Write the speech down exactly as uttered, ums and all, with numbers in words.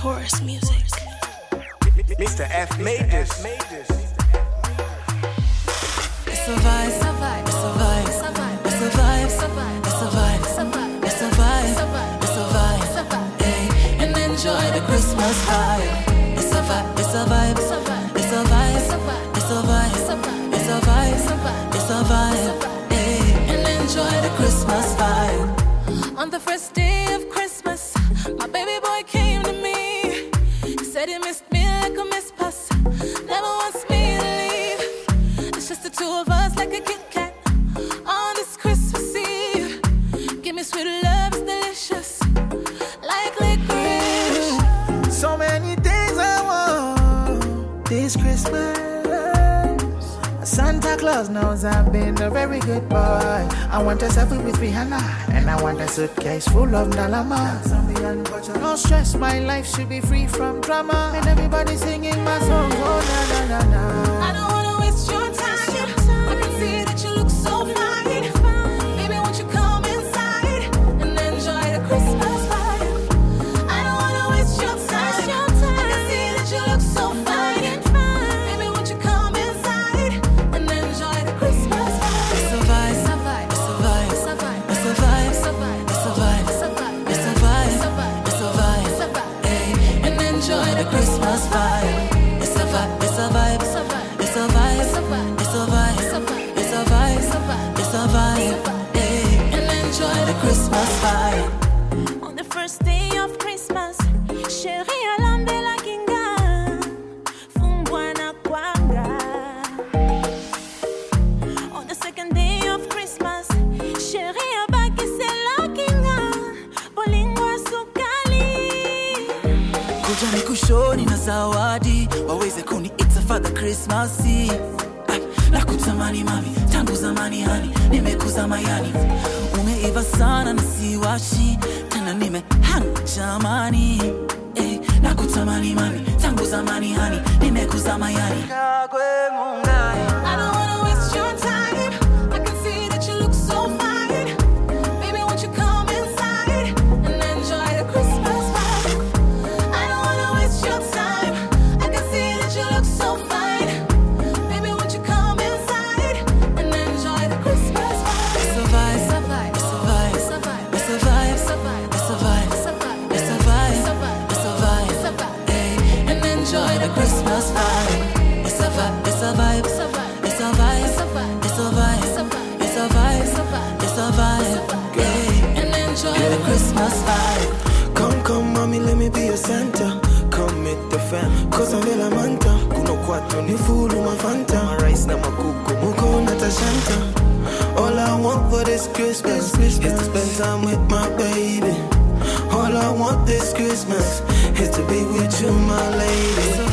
Taurus music. Mister F made this. It's a vibe, it's a vibe, it's a vibe, it's a vibe, it's a vibe, it's a vibe, it's a vibe, it's a vibe, hey, and enjoy the Christmas vibe. It's a vibe, it's a vibe, it's a vibe, it's a vibe, it's a vibe, it's a vibe, hey, and enjoy the Christmas vibe. On the first day of Christmas, my baby boy came to me. He said he missed me like a miss pass, never wants me to leave. It's just the two of us like a Kit Kat on this Christmas Eve. Give me sweet love, it's delicious, like licorice. So many things I want this Christmas. Santa Claus knows I've been a very good boy. I want a selfie with Rihanna, and I want a suitcase full of Dalama. No stress, my life should be free from drama. And everybody singing my songs, oh na na na na. I don't wanna waste your time. I can see that you look so fine. Baby, won't you come inside and enjoy the Christmas vibe? I don't wanna waste your time. I can see that you look so fine. Baby, won't you come inside and enjoy the Christmas vibe? It's a vibe, it's a vibe, it's a vibe, it's a vibe, it's a vibe, it's a vibe, it's a vibe, it's a vibe, hey, and enjoy the Christmas vibe. It's a vibe, it's a vibe, it's a vibe, it's a vibe, it's a vibe, it's a vibe, it's a vibe, hey, and enjoy the Christmas vibe. On the first day of Christmas, chérie Alan de la Kinga, Fumbwana Kwanga. On the second day of Christmas, chérie Abaki se la Kinga, Bolingwa Sukali. Kuja nikushoni na zawadi, waweze kuniita Father Christmas. Ah, nakutamani mami, tangu zamani hani, nimekuza mayani. Umeiva sana na siwashi, tena nimehang jamani. Eh, nakutamani mami, tangu zamani hani, nimekuza mayani. I don't wanna waste your time. I can see that you look so fine. Baby, won't you come inside and enjoy the Christmas vibe? I don't wanna waste your time. I can see that you look so fine. Baby, won't you come inside and enjoy the Christmas vibe? It's a vibe, it's a vibe, it's a vibe, it's a vibe, it's a vibe, it's a vibe, it's a vibe, it's a vibe, hey, and enjoy the Christmas vibe. It's a vibe, it's a vibe, it's a vibe, it's a vibe, it's a vibe, it's a vibe, it's a vibe, hey, and enjoy the Christmas vibe. Come, come, mommy, let me be your Santa. Come meet the fam, cause I'm Vela Manta. Kuno kwato ni fulu mafanta. My rice na makuku, muko na tashanta. All I want for this Christmas is to spend time with my baby. All I want this Christmas is to be with you, my lady.